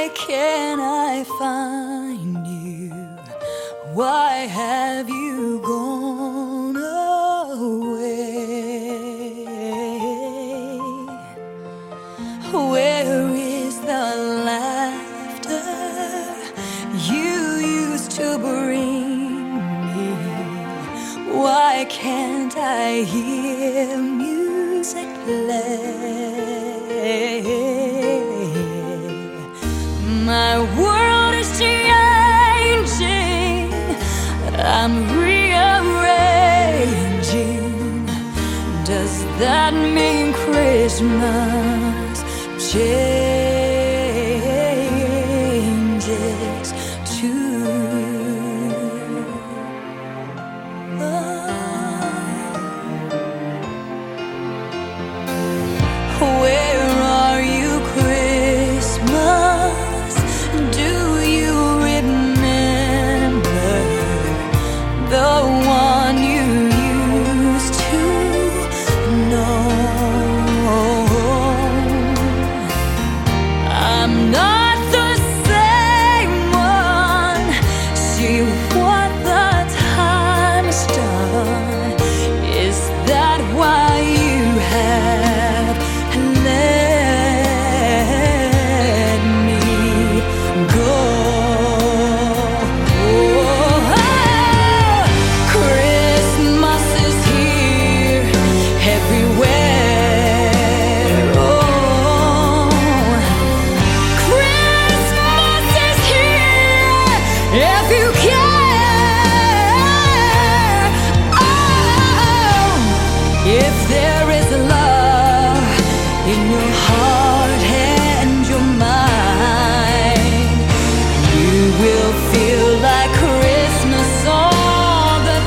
Why can't I find you? Why have you gone away? Where is the laughter you used to bring me? Why can't I hear music play? My world is changing, I'm rearranging. Does that mean Christmas changes too? Where are you, Christmas? Do you remember the one you used to know? I'm not the same one. See what the time's done. Is that why you have let me go? Christmas is here everywhere. Oh, Christmas is here if you care. Oh, if there is love in your heart and your mind, you will feel like Christmas all the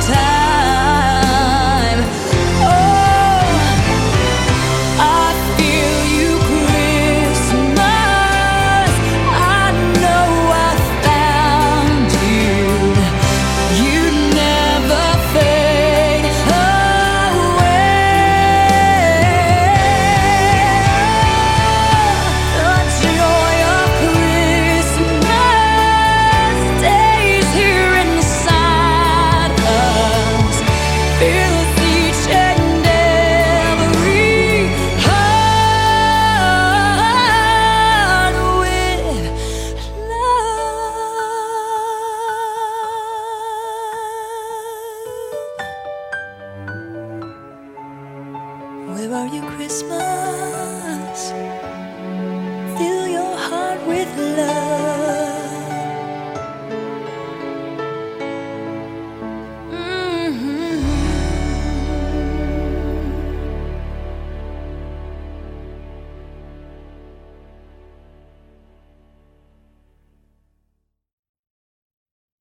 time. Oh, I feel you, Christmas. I know I found you. You never fade away. The joy of Christmas stays here inside us, fills each and every heart with love. Where are you, Christmas? Fill your heart with love.